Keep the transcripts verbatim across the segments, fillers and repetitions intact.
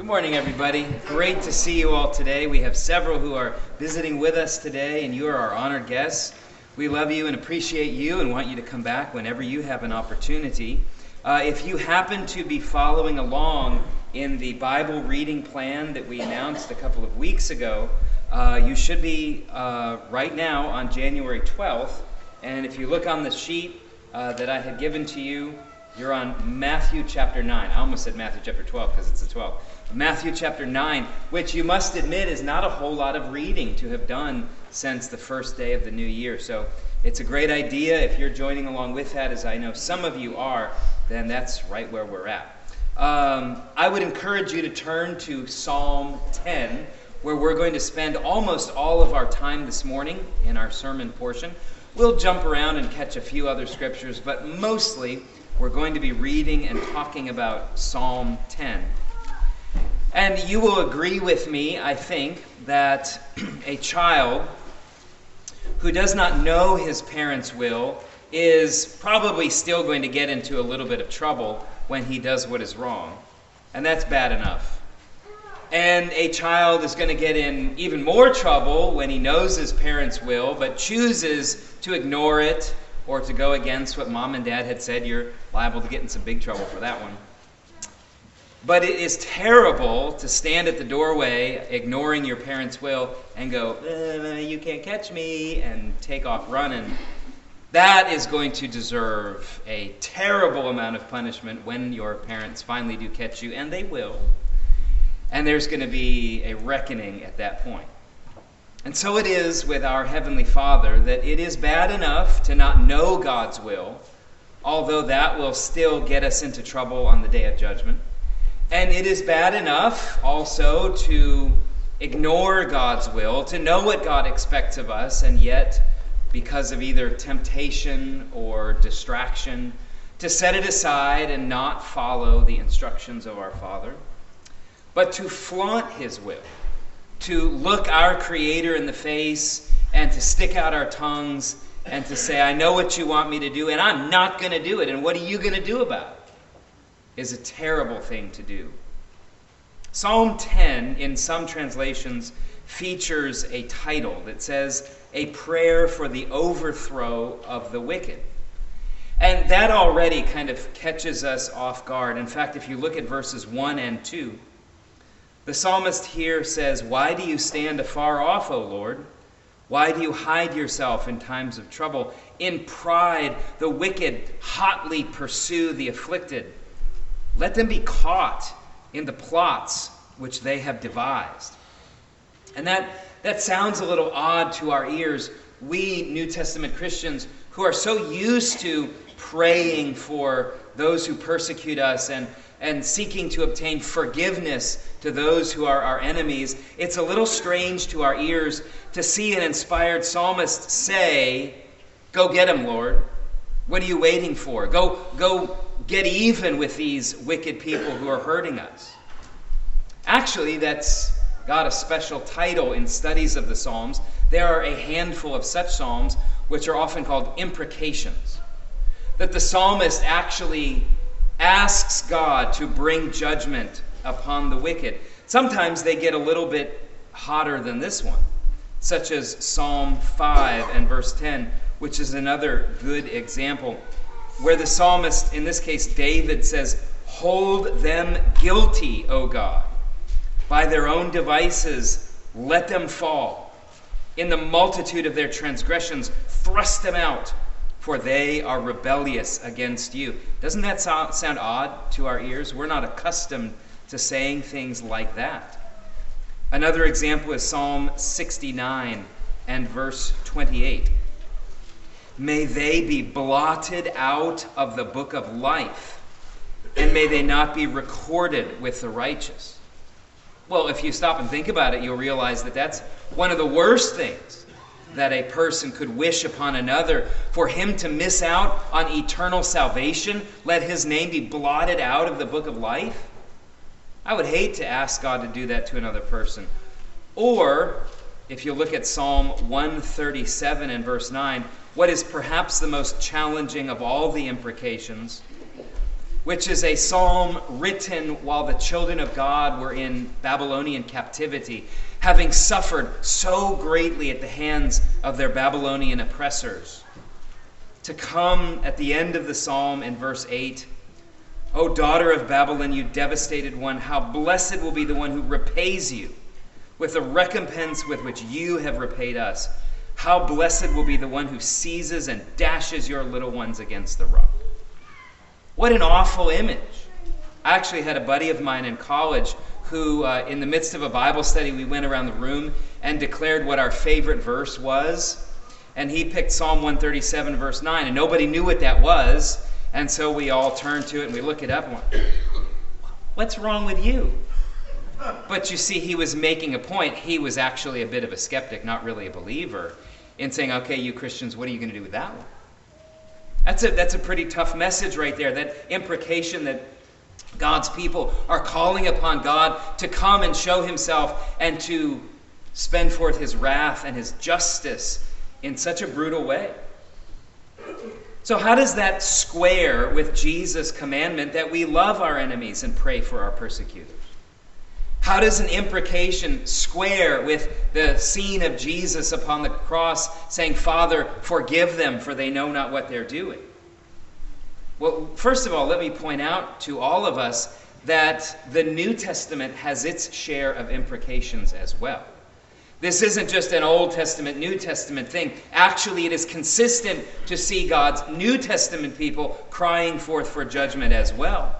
Good morning, everybody. Great to see you all today. We have several who are visiting with us today, and you are our honored guests. We love you and appreciate you and want you to come back whenever you have an opportunity. Uh, if you happen to be following along in the Bible reading plan that we announced a couple of weeks ago, uh, you should be uh, right now on January twelfth. And if you look on the sheet uh, that I had given to you, you're on Matthew chapter nine. I almost said Matthew chapter twelve because it's the twelfth. Matthew chapter nine, which you must admit is not a whole lot of reading to have done since the first day of the new year. So it's a great idea. If you're joining along with that, as I know some of you are, then that's right where we're at. Um, I would encourage you to turn to Psalm ten, where we're going to spend almost all of our time this morning in our sermon portion. We'll jump around and catch a few other scriptures, but mostly we're going to be reading and talking about Psalm ten. And you will agree with me, I think, that a child who does not know his parents' will is probably still going to get into a little bit of trouble when he does what is wrong. And that's bad enough. And a child is going to get in even more trouble when he knows his parents' will, but chooses to ignore it or to go against what mom and dad had said. You're liable to get in some big trouble for that one. But it is terrible to stand at the doorway ignoring your parents' will and go, eh, you can't catch me, and take off running. That is going to deserve a terrible amount of punishment when your parents finally do catch you, and they will. And there's going to be a reckoning at that point. And so it is with our Heavenly Father that it is bad enough to not know God's will, although that will still get us into trouble on the day of judgment. And it is bad enough also to ignore God's will, to know what God expects of us, and yet, because of either temptation or distraction, to set it aside and not follow the instructions of our Father. But to flaunt His will, to look our Creator in the face and to stick out our tongues and to say, I know what you want me to do, and I'm not going to do it, and what are you going to do about it? Is a terrible thing to do. Psalm ten, in some translations, features a title that says, A Prayer for the Overthrow of the Wicked. And that already kind of catches us off guard. In fact, if you look at verses one and two, the psalmist here says, Why do you stand afar off, O Lord? Why do you hide yourself in times of trouble? In pride, the wicked hotly pursue the afflicted. Let them be caught in the plots which they have devised. And that, that sounds a little odd to our ears. We New Testament Christians who are so used to praying for those who persecute us and, and seeking to obtain forgiveness to those who are our enemies, it's a little strange to our ears to see an inspired psalmist say, Go get him, Lord. What are you waiting for? Go, go get even with these wicked people who are hurting us. Actually, that's got a special title in studies of the Psalms. There are a handful of such psalms which are often called imprecations. That the psalmist actually asks God to bring judgment upon the wicked. Sometimes they get a little bit hotter than this one, such as Psalm five and verse ten, which is another good example, where the psalmist, in this case David, says, Hold them guilty, O God. By their own devices, let them fall. In the multitude of their transgressions, thrust them out, for they are rebellious against you. Doesn't that sound, sound odd to our ears? We're not accustomed to saying things like that. Another example is Psalm sixty-nine and verse twenty-eight. May they be blotted out of the book of life, and may they not be recorded with the righteous. Well, if you stop and think about it, you'll realize that that's one of the worst things that a person could wish upon another, for him to miss out on eternal salvation, let his name be blotted out of the book of life. I would hate to ask God to do that to another person. Or, if you look at Psalm one thirty-seven and verse nine, what is perhaps the most challenging of all the imprecations, which is a psalm written while the children of God were in Babylonian captivity, having suffered so greatly at the hands of their Babylonian oppressors. To come at the end of the psalm in verse eight, O daughter of Babylon, you devastated one, how blessed will be the one who repays you with the recompense with which you have repaid us. How blessed will be the one who seizes and dashes your little ones against the rock. What an awful image. I actually had a buddy of mine in college who, uh, in the midst of a Bible study, we went around the room and declared what our favorite verse was. And he picked Psalm one thirty-seven, verse nine, and nobody knew what that was. And so we all turned to it and we look it up and went, what's wrong with you? But you see, he was making a point. He was actually a bit of a skeptic, not really a believer, in saying, okay, you Christians, what are you going to do with that one? That's a, that's a pretty tough message right there, that imprecation that God's people are calling upon God to come and show himself and to spend forth his wrath and his justice in such a brutal way. So how does that square with Jesus' commandment that we love our enemies and pray for our persecutors? How does an imprecation square with the scene of Jesus upon the cross saying, Father, forgive them, for they know not what they're doing? Well, first of all, let me point out to all of us that the New Testament has its share of imprecations as well. This isn't just an Old Testament, New Testament thing. Actually, it is consistent to see God's New Testament people crying forth for judgment as well.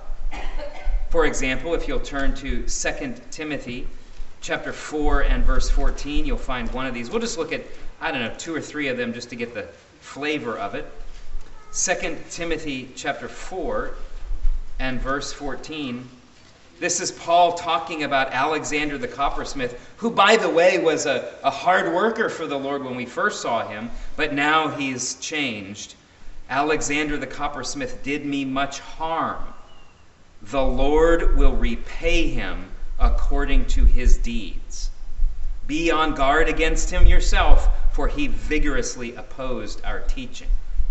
For example, if you'll turn to Second Timothy chapter four and verse fourteen, you'll find one of these. We'll just look at, I don't know, two or three of them just to get the flavor of it. Second Timothy chapter four and verse fourteen. This is Paul talking about Alexander the coppersmith, who, by the way, was a, a hard worker for the Lord when we first saw him, but now he's changed. Alexander the coppersmith did me much harm. The Lord will repay him according to his deeds. Be on guard against him yourself, for he vigorously opposed our teaching.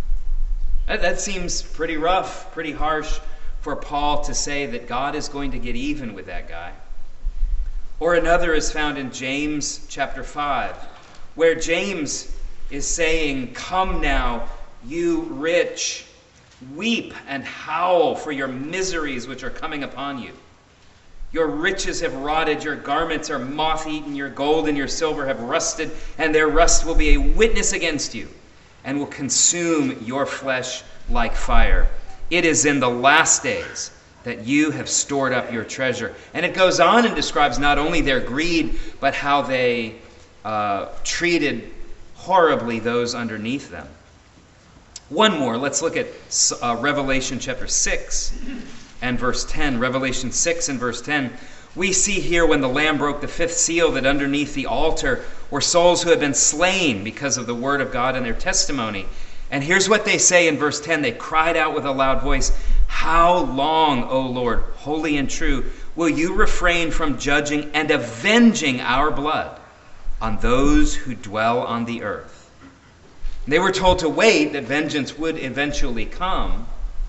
That, that seems pretty rough, pretty harsh for Paul to say that God is going to get even with that guy. Or another is found in James chapter five, where James is saying, come now, you rich, weep and howl for your miseries which are coming upon you. Your riches have rotted, your garments are moth-eaten, your gold and your silver have rusted, and their rust will be a witness against you, and will consume your flesh like fire. It is in the last days that you have stored up your treasure. And it goes on and describes not only their greed, but how they uh, treated horribly those underneath them. One more. Let's look at uh, Revelation chapter six and verse ten. Revelation six and verse ten. We see here when the Lamb broke the fifth seal that underneath the altar were souls who had been slain because of the word of God and their testimony. And here's what they say in verse ten. They cried out with a loud voice, how long, O Lord, holy and true, will you refrain from judging and avenging our blood on those who dwell on the earth? They were told to wait, that vengeance would eventually come.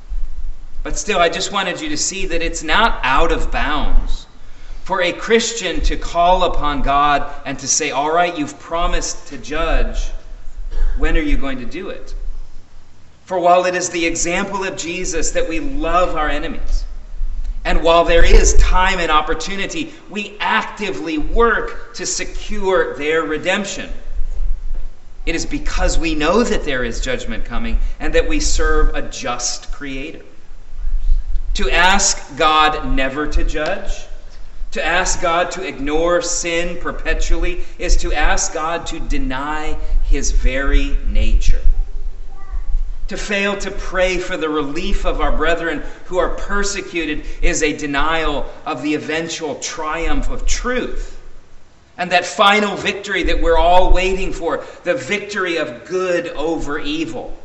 But still, I just wanted you to see that it's not out of bounds for a Christian to call upon God and to say, all right, you've promised to judge. When are you going to do it? For while it is the example of Jesus that we love our enemies, and while there is time and opportunity, we actively work to secure their redemption. It is because we know that there is judgment coming and that we serve a just Creator. To ask God never to judge, to ask God to ignore sin perpetually, is to ask God to deny his very nature. To fail to pray for the relief of our brethren who are persecuted is a denial of the eventual triumph of truth. And that final victory that we're all waiting for, the victory of good over evil.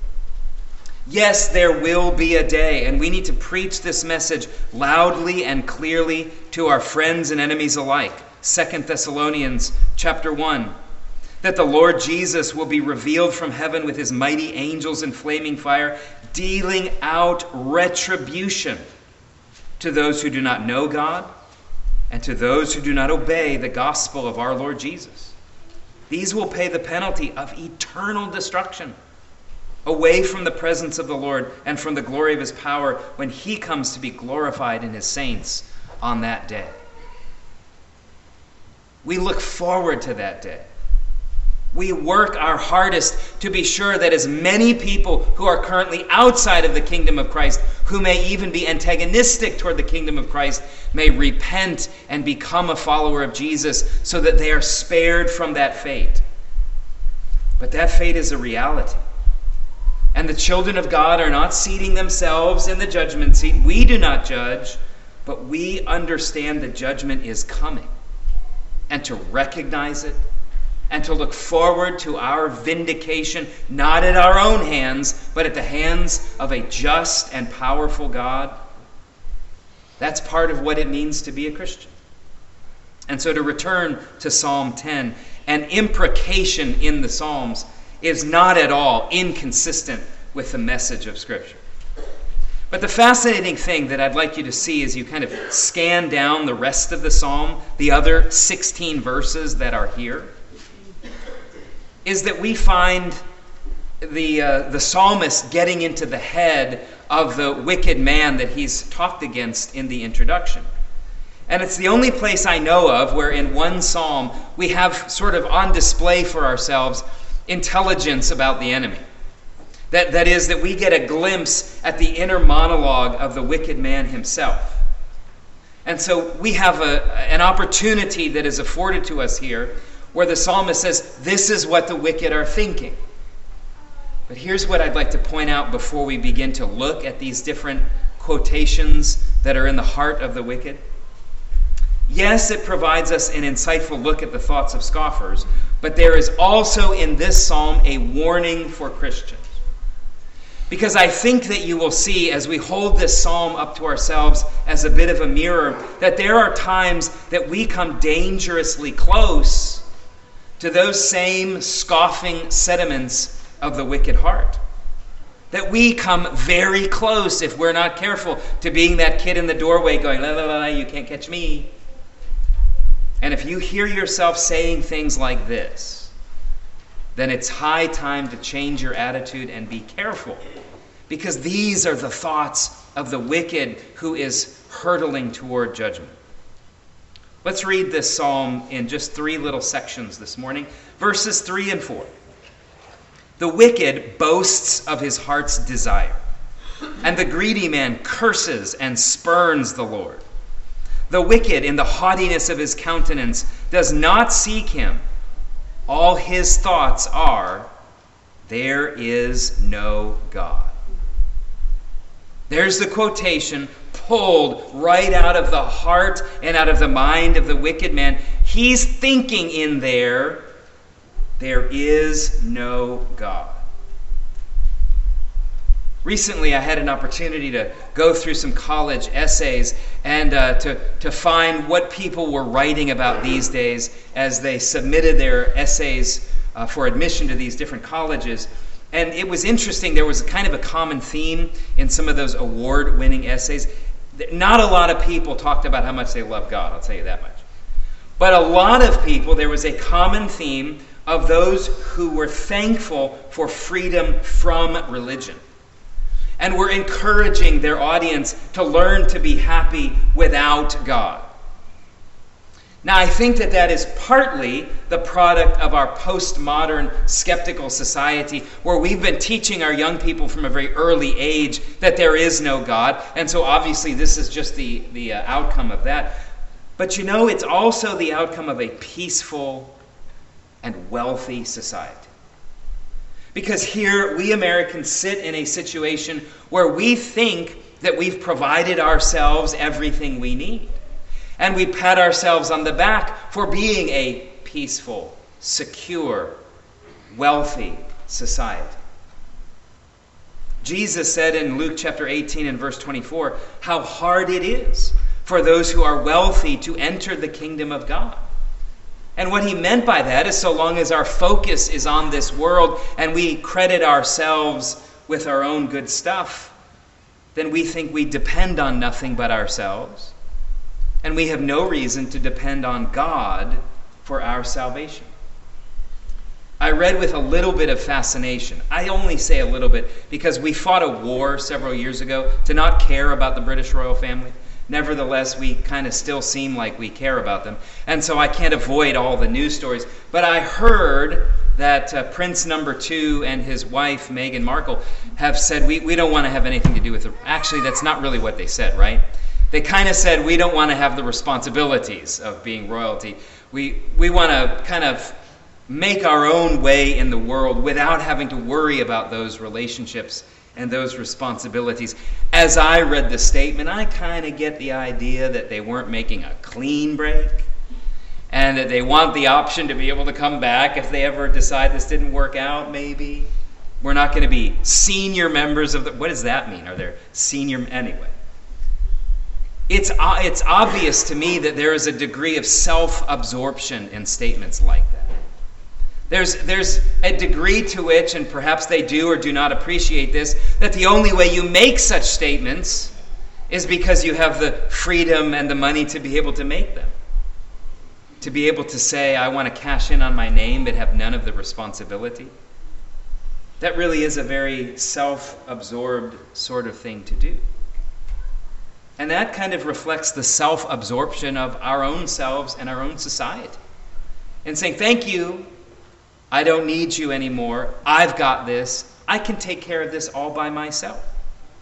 Yes, there will be a day, and we need to preach this message loudly and clearly to our friends and enemies alike. Second Thessalonians chapter one. That the Lord Jesus will be revealed from heaven with his mighty angels in flaming fire, dealing out retribution to those who do not know God and to those who do not obey the gospel of our Lord Jesus. These will pay the penalty of eternal destruction, away from the presence of the Lord and from the glory of his power when he comes to be glorified in his saints on that day. We look forward to that day. We work our hardest to be sure that as many people who are currently outside of the kingdom of Christ, who may even be antagonistic toward the kingdom of Christ, may repent and become a follower of Jesus so that they are spared from that fate. But that fate is a reality. And the children of God are not seating themselves in the judgment seat. We do not judge, but we understand the judgment is coming. And to recognize it, and to look forward to our vindication, not at our own hands, but at the hands of a just and powerful God. That's part of what it means to be a Christian. And so to return to Psalm ten, an imprecation in the Psalms is not at all inconsistent with the message of Scripture. But the fascinating thing that I'd like you to see as you kind of scan down the rest of the psalm, the other sixteen verses that are here, is that we find the uh, the psalmist getting into the head of the wicked man that he's talked against in the introduction. And it's the only place I know of where in one psalm we have sort of on display for ourselves intelligence about the enemy. That, that is, that we get a glimpse at the inner monologue of the wicked man himself. And so we have a, an opportunity that is afforded to us here where the psalmist says, this is what the wicked are thinking. But here's what I'd like to point out before we begin to look at these different quotations that are in the heart of the wicked. Yes, it provides us an insightful look at the thoughts of scoffers, but there is also in this psalm a warning for Christians. Because I think that you will see as we hold this psalm up to ourselves as a bit of a mirror, that there are times that we come dangerously close to those same scoffing sentiments of the wicked heart. That we come very close, if we're not careful, to being that kid in the doorway going, la la la, you can't catch me. And if you hear yourself saying things like this, then it's high time to change your attitude and be careful. Because these are the thoughts of the wicked who is hurtling toward judgment. Let's read this psalm in just three little sections this morning. Verses three and four. The wicked boasts of his heart's desire, and the greedy man curses and spurns the Lord. The wicked, in the haughtiness of his countenance, does not seek him. All his thoughts are, there is no God. There's the quotation pulled right out of the heart and out of the mind of the wicked man. He's thinking in there, there is no God. Recently, I had an opportunity to go through some college essays and uh, to, to find what people were writing about these days as they submitted their essays uh, for admission to these different colleges. And it was interesting. There was kind of a common theme in some of those award-winning essays. Not a lot of people talked about how much they love God, I'll tell you that much. But a lot of people, there was a common theme of those who were thankful for freedom from religion. And were encouraging their audience to learn to be happy without God. Now, I think that that is partly the product of our postmodern skeptical society, where we've been teaching our young people from a very early age that there is no God. And so obviously this is just the, the uh, outcome of that. But you know, it's also the outcome of a peaceful and wealthy society. Because here we Americans sit in a situation where we think that we've provided ourselves everything we need. And we pat ourselves on the back for being a peaceful, secure, wealthy society. Jesus said in Luke chapter eighteen and verse twenty-four, how hard it is for those who are wealthy to enter the kingdom of God. And what he meant by that is so long as our focus is on this world and we credit ourselves with our own good stuff, then we think we depend on nothing but ourselves, and we have no reason to depend on God for our salvation. I read with a little bit of fascination. I only say a little bit because we fought a war several years ago to not care about the British royal family. Nevertheless, we kind of still seem like we care about them. And so I can't avoid all the news stories. But I heard that uh, Prince number two and his wife, Meghan Markle, have said, we, we don't want to have anything to do with it. Actually, that's not really what they said, right? They kind of said, we don't want to have the responsibilities of being royalty. We, we want to kind of make our own way in the world without having to worry about those relationships and those responsibilities. As I read the statement, I kind of get the idea that they weren't making a clean break and that they want the option to be able to come back if they ever decide this didn't work out, maybe. We're not going to be senior members of the... What does that mean? Are there senior... Anyway. It's, uh, it's obvious to me that there is a degree of self-absorption in statements like that. There's, there's a degree to which, and perhaps they do or do not appreciate this, that the only way you make such statements is because you have the freedom and the money to be able to make them. To be able to say, I want to cash in on my name but have none of the responsibility. That really is a very self-absorbed sort of thing to do. And that kind of reflects the self-absorption of our own selves and our own society. And saying, thank you, I don't need you anymore. I've got this. I can take care of this all by myself.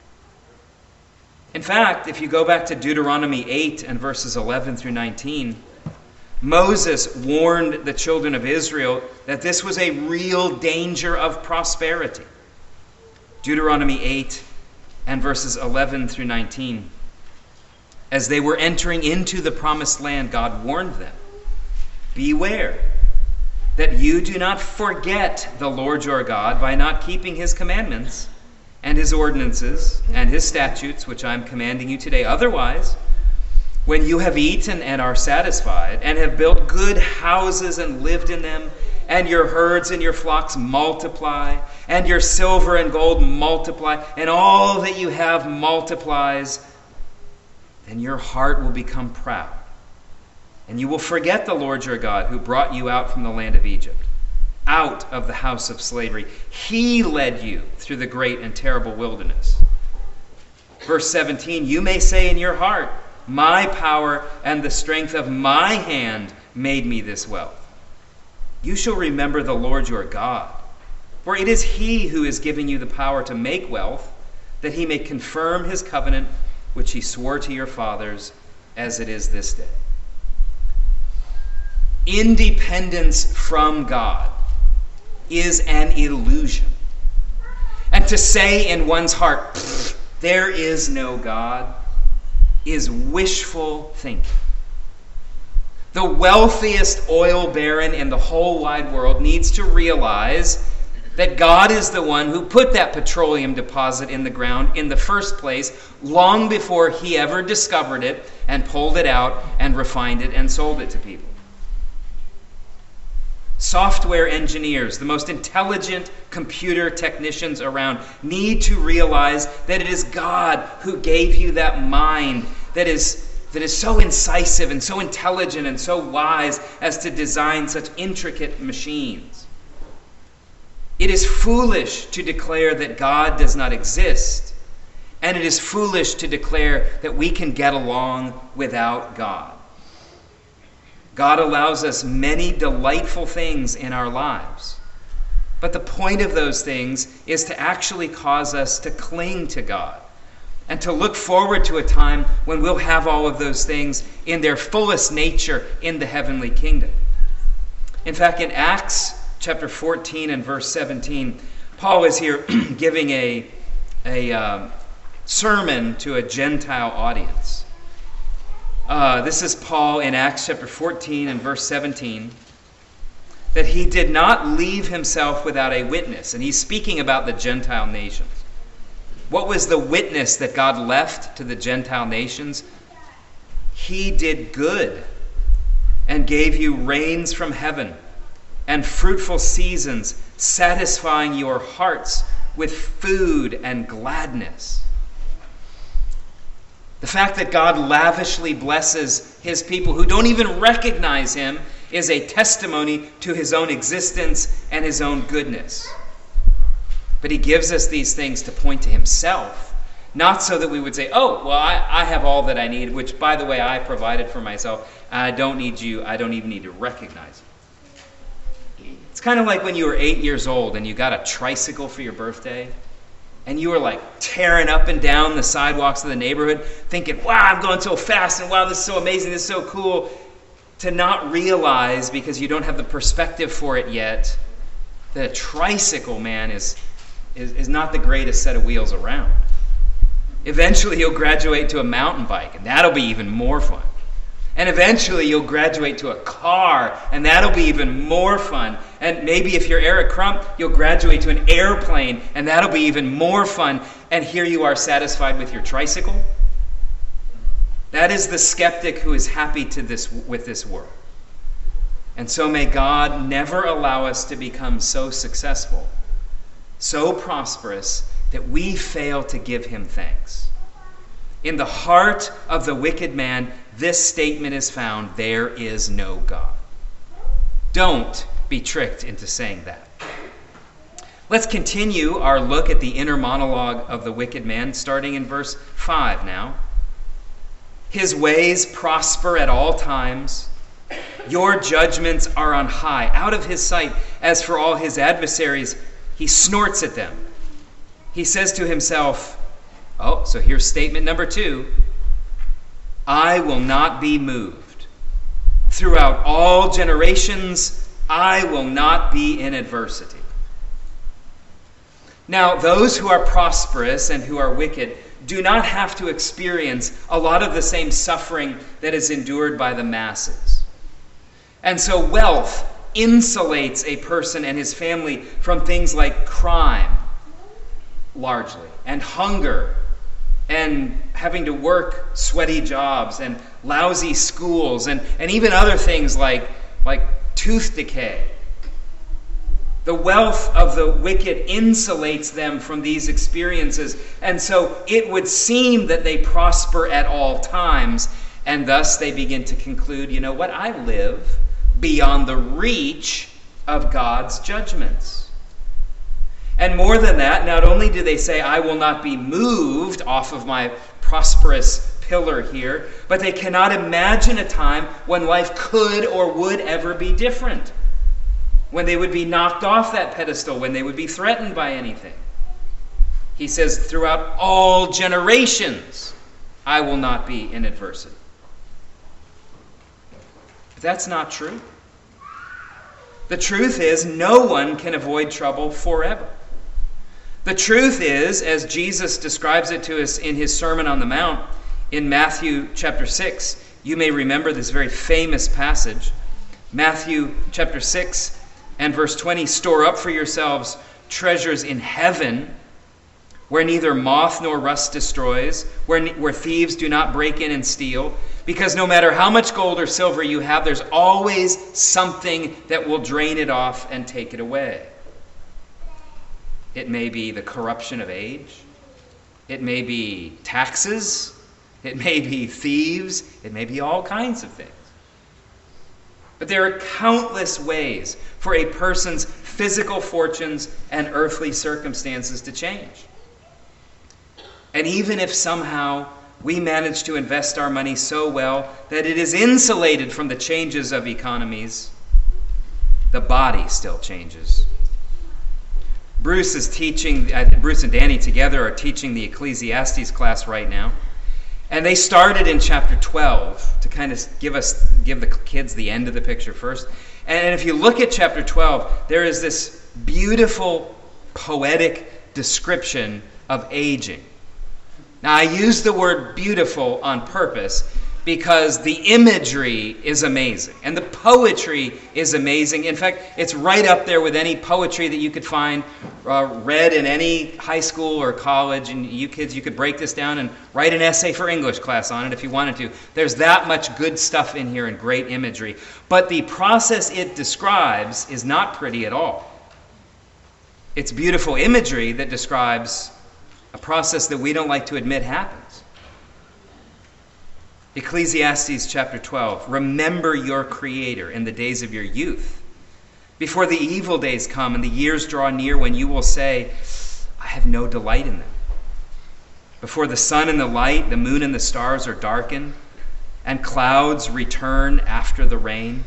In fact, if you go back to Deuteronomy eight and verses eleven through nineteen, Moses warned the children of Israel that this was a real danger of prosperity. Deuteronomy eight and verses eleven through nineteen. As they were entering into the promised land, God warned them, beware that you do not forget the Lord your God by not keeping his commandments and his ordinances and his statutes, which I am commanding you today. Otherwise, when you have eaten and are satisfied, and have built good houses and lived in them, and your herds and your flocks multiply, and your silver and gold multiply, and all that you have multiplies, then your heart will become proud. And you will forget the Lord your God, who brought you out from the land of Egypt, out of the house of slavery. He led you through the great and terrible wilderness. Verse seventeen, you may say in your heart, my power and the strength of my hand made me this wealth. You shall remember the Lord your God, for it is he who is giving you the power to make wealth, that he may confirm his covenant, which he swore to your fathers, as it is this day. Independence from God is an illusion. And to say in one's heart, there is no God, is wishful thinking. The wealthiest oil baron in the whole wide world needs to realize that God is the one who put that petroleum deposit in the ground in the first place, long before he ever discovered it and pulled it out and refined it and sold it to people. Software engineers, the most intelligent computer technicians around, need to realize that it is God who gave you that mind that is, that is so incisive and so intelligent and so wise as to design such intricate machines. It is foolish to declare that God does not exist, and it is foolish to declare that we can get along without God. God allows us many delightful things in our lives. But the point of those things is to actually cause us to cling to God and to look forward to a time when we'll have all of those things in their fullest nature in the heavenly kingdom. In fact, in Acts chapter fourteen and verse seventeen, Paul is here giving a, a uh, sermon to a Gentile audience. Uh, this is Paul in Acts chapter fourteen and verse seventeen, that he did not leave himself without a witness. And he's speaking about the Gentile nations. What was the witness that God left to the Gentile nations? He did good and gave you rains from heaven and fruitful seasons, satisfying your hearts with food and gladness. The fact that God lavishly blesses his people who don't even recognize him is a testimony to his own existence and his own goodness. But he gives us these things to point to himself, not so that we would say, oh, well, I, I have all that I need, which, by the way, I provided for myself. I don't need you. I don't even need to recognize you. It's kind of like when you were eight years old and you got a tricycle for your birthday, and you were like tearing up and down the sidewalks of the neighborhood, thinking, wow, I'm going so fast, and wow, this is so amazing, this is so cool, to not realize, because you don't have the perspective for it yet, that a tricycle, man, is, is, is not the greatest set of wheels around. Eventually, you'll graduate to a mountain bike, and that'll be even more fun. And eventually, you'll graduate to a car, and that'll be even more fun. And maybe if you're Eric Crump, you'll graduate to an airplane, and that'll be even more fun. And here you are satisfied with your tricycle? That is the skeptic who is happy to this with this world. And so may God never allow us to become so successful, so prosperous, that we fail to give him thanks. In the heart of the wicked man, this statement is found: there is no God. Don't be tricked into saying that. Let's continue our look at the inner monologue of the wicked man, starting in verse five now. His ways prosper at all times. Your judgments are on high, out of his sight. As for all his adversaries, he snorts at them. He says to himself, oh, so here's statement number two, I will not be moved. Throughout all generations, I will not be in adversity. Now, those who are prosperous and who are wicked do not have to experience a lot of the same suffering that is endured by the masses. And so wealth insulates a person and his family from things like crime, largely, and hunger, and having to work sweaty jobs, and lousy schools, and, and even other things like, like tooth decay. The wealth of the wicked insulates them from these experiences, and so it would seem that they prosper at all times, and thus they begin to conclude, you know what, I live beyond the reach of God's judgments. And more than that, not only do they say, I will not be moved off of my prosperous pillar here, but they cannot imagine a time when life could or would ever be different, when they would be knocked off that pedestal, when they would be threatened by anything. He says, throughout all generations, I will not be in adversity. But that's not true. The truth is, no one can avoid trouble forever. The truth is, as Jesus describes it to us in his Sermon on the Mount, in Matthew chapter six, you may remember this very famous passage. Matthew chapter six and verse twenty, store up for yourselves treasures in heaven, where neither moth nor rust destroys, where, where thieves do not break in and steal. Because no matter how much gold or silver you have, there's always something that will drain it off and take it away. It may be the corruption of age. It may be taxes. It may be thieves. It may be all kinds of things. But there are countless ways for a person's physical fortunes and earthly circumstances to change. And even if somehow we manage to invest our money so well that it is insulated from the changes of economies, the body still changes. Bruce is teaching, Bruce and Danny together are teaching the Ecclesiastes class right now. And they started in chapter twelve to kind of give us, give the kids the end of the picture first. And if you look at chapter twelve, there is this beautiful, poetic description of aging. Now, I use the word beautiful on purpose because the imagery is amazing and the poetry is amazing. In fact, it's right up there with any poetry that you could find uh, read in any high school or college. And you kids, you could break this down and write an essay for English class on it if you wanted to. There's that much good stuff in here and great imagery. But the process it describes is not pretty at all. It's beautiful imagery that describes a process that we don't like to admit happens. Ecclesiastes chapter twelve, remember your Creator in the days of your youth, before the evil days come and the years draw near when you will say, I have no delight in them. Before the sun and the light, the moon and the stars are darkened, and clouds return after the rain.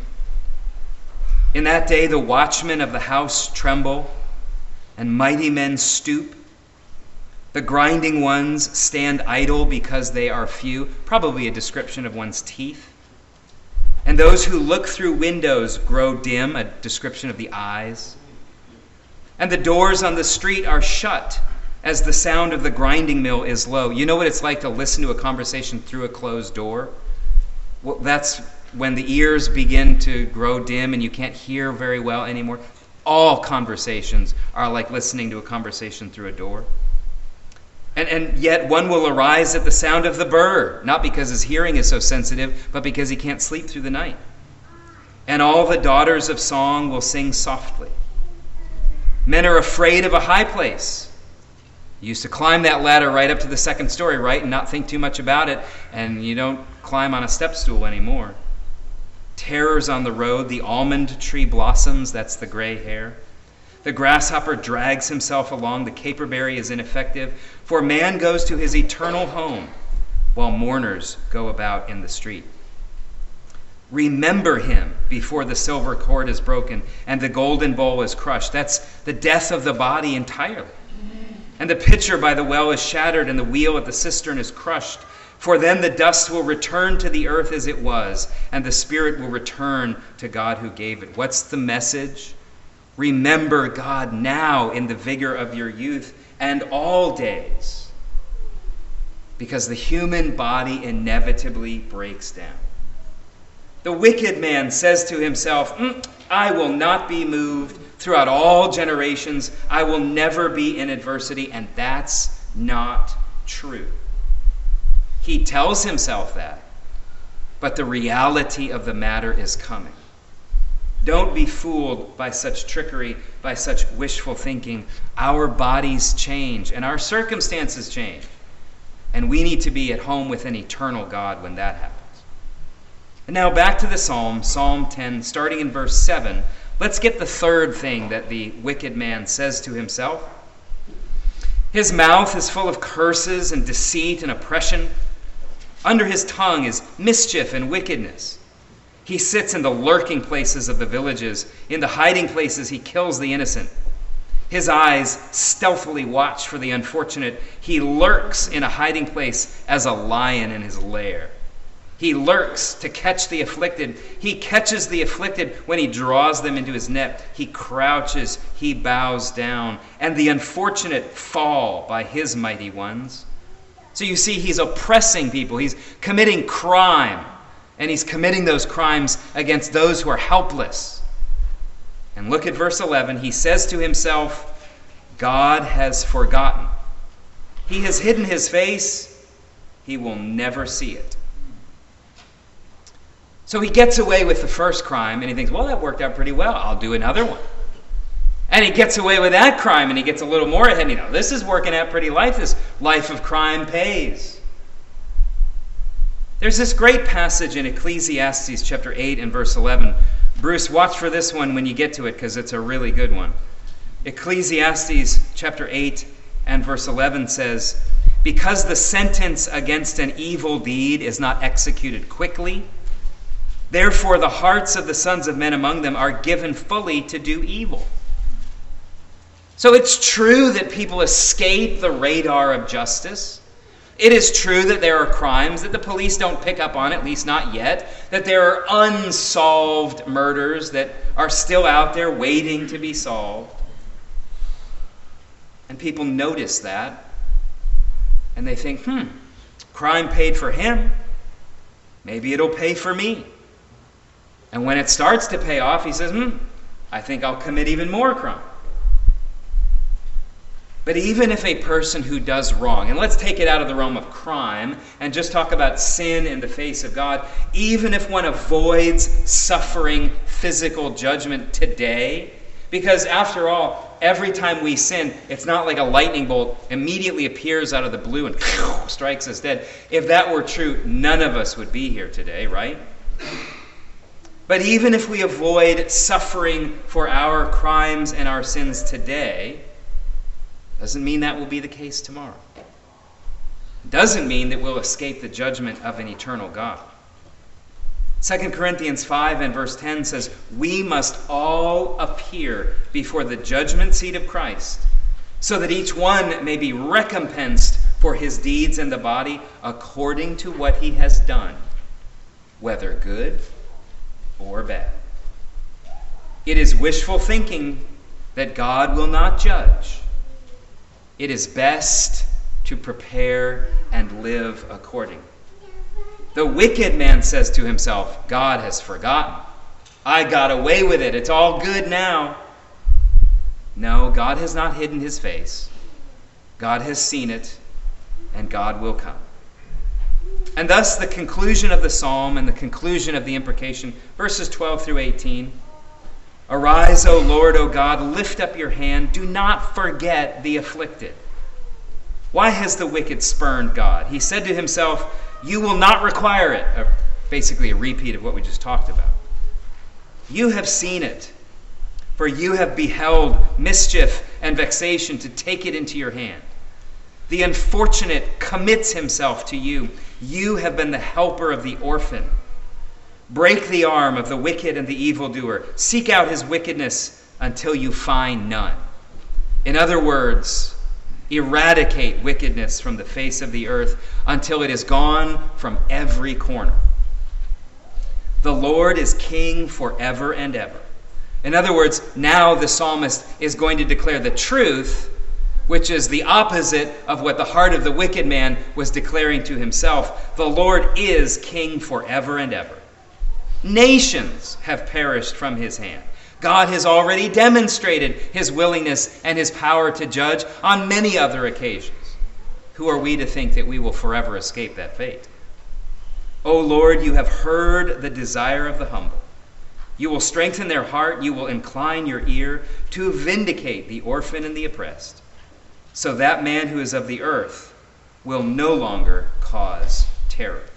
In that day the watchmen of the house tremble, and mighty men stoop. The grinding ones stand idle because they are few, probably a description of one's teeth. And those who look through windows grow dim, a description of the eyes. And the doors on the street are shut as the sound of the grinding mill is low. You know what it's like to listen to a conversation through a closed door? Well, that's when the ears begin to grow dim and you can't hear very well anymore. All conversations are like listening to a conversation through a door. And, and yet one will arise at the sound of the bird, not because his hearing is so sensitive, but because he can't sleep through the night. And all the daughters of song will sing softly. Men are afraid of a high place. You used to climb that ladder right up to the second story, right, and not think too much about it, and you don't climb on a step stool anymore. Terrors on the road, the almond tree blossoms, that's the gray hair. The grasshopper drags himself along, the caperberry is ineffective, for man goes to his eternal home, while mourners go about in the street. Remember him before the silver cord is broken and the golden bowl is crushed. That's the death of the body entirely. And the pitcher by the well is shattered and the wheel at the cistern is crushed. For then the dust will return to the earth as it was, and the spirit will return to God who gave it. What's the message? Remember God now in the vigor of your youth and all days, because the human body inevitably breaks down. The wicked man says to himself, mm, I will not be moved throughout all generations. I will never be in adversity, and that's not true. He tells himself that, but the reality of the matter is coming. Don't be fooled by such trickery, by such wishful thinking. Our bodies change and our circumstances change. And we need to be at home with an eternal God when that happens. And now back to the Psalm, Psalm ten, starting in verse seven. Let's get the third thing that the wicked man says to himself. His mouth is full of curses and deceit and oppression. Under his tongue is mischief and wickedness. He sits in the lurking places of the villages. In the hiding places he kills the innocent. His eyes stealthily watch for the unfortunate. He lurks in a hiding place as a lion in his lair. He lurks to catch the afflicted. He catches the afflicted when he draws them into his net. He crouches, he bows down, and the unfortunate fall by his mighty ones. So you see, he's oppressing people. He's committing crime, and he's committing those crimes against those who are helpless. And look at verse eleven. He says to himself, God has forgotten. He has hidden his face. He will never see it. So he gets away with the first crime, and he thinks, well, that worked out pretty well. I'll do another one. And he gets away with that crime, and he gets a little more ahead. You know, this is working out pretty life. This life of crime pays. There's this great passage in Ecclesiastes chapter eight and verse eleven. Bruce, watch for this one when you get to it, because it's a really good one. Ecclesiastes chapter eight and verse eleven says, because the sentence against an evil deed is not executed quickly, therefore the hearts of the sons of men among them are given fully to do evil. So it's true that people escape the radar of justice. It is true that there are crimes that the police don't pick up on, at least not yet, that there are unsolved murders that are still out there waiting to be solved. And people notice that, and they think, hmm, crime paid for him. Maybe it'll pay for me. And when it starts to pay off, he says, hmm, I think I'll commit even more crime. But even if a person who does wrong, and let's take it out of the realm of crime and just talk about sin in the face of God, even if one avoids suffering physical judgment today, because after all, every time we sin, it's not like a lightning bolt immediately appears out of the blue and strikes us dead. If that were true, none of us would be here today, right? But even if we avoid suffering for our crimes and our sins today, doesn't mean that will be the case tomorrow. Doesn't mean that we'll escape the judgment of an eternal God. Second Corinthians five and verse ten says, we must all appear before the judgment seat of Christ, so that each one may be recompensed for his deeds in the body according to what he has done, whether good or bad. It is wishful thinking that God will not judge. It is best to prepare and live according. The wicked man says to himself, God has forgotten. I got away with it. It's all good now. No, God has not hidden his face. God has seen it, and God will come. And thus the conclusion of the psalm and the conclusion of the imprecation, verses twelve through eighteen. Arise, O Lord, O God, lift up your hand. Do not forget the afflicted. Why has the wicked spurned God? He said to himself, you will not require it. Uh, basically a repeat of what we just talked about. You have seen it, for you have beheld mischief and vexation to take it into your hand. The unfortunate commits himself to you. You have been the helper of the orphan. Break the arm of the wicked and the evildoer. Seek out his wickedness until you find none. In other words, eradicate wickedness from the face of the earth until it is gone from every corner. The Lord is king forever and ever. In other words, now the psalmist is going to declare the truth, which is the opposite of what the heart of the wicked man was declaring to himself. The Lord is king forever and ever. Nations have perished from his hand. God has already demonstrated his willingness and his power to judge on many other occasions. Who are we to think that we will forever escape that fate? O Lord, you have heard the desire of the humble. You will strengthen their heart. You will incline your ear to vindicate the orphan and the oppressed. So that man who is of the earth will no longer cause terror.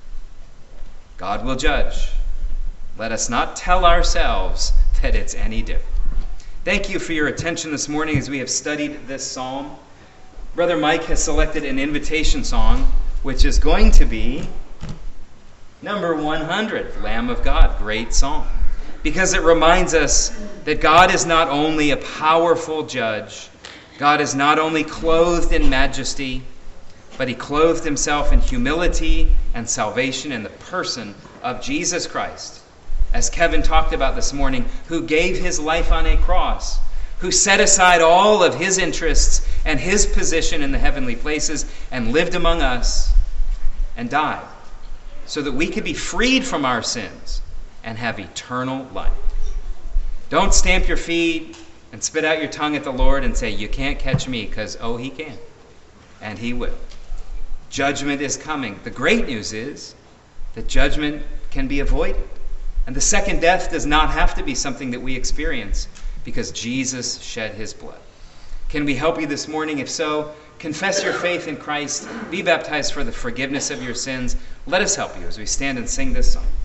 God will judge. Let us not tell ourselves that it's any different. Thank you for your attention this morning as we have studied this psalm. Brother Mike has selected an invitation song, which is going to be number one hundred, Lamb of God. Great song. Because it reminds us that God is not only a powerful judge, God is not only clothed in majesty, but he clothed himself in humility and salvation in the person of Jesus Christ. As Kevin talked about this morning, who gave his life on a cross, who set aside all of his interests and his position in the heavenly places and lived among us and died so that we could be freed from our sins and have eternal life. Don't stamp your feet and spit out your tongue at the Lord and say, you can't catch me, because, oh, he can. And he will. Judgment is coming. The great news is that judgment can be avoided. And the second death does not have to be something that we experience because Jesus shed his blood. Can we help you this morning? If so, confess your faith in Christ. Be baptized for the forgiveness of your sins. Let us help you as we stand and sing this song.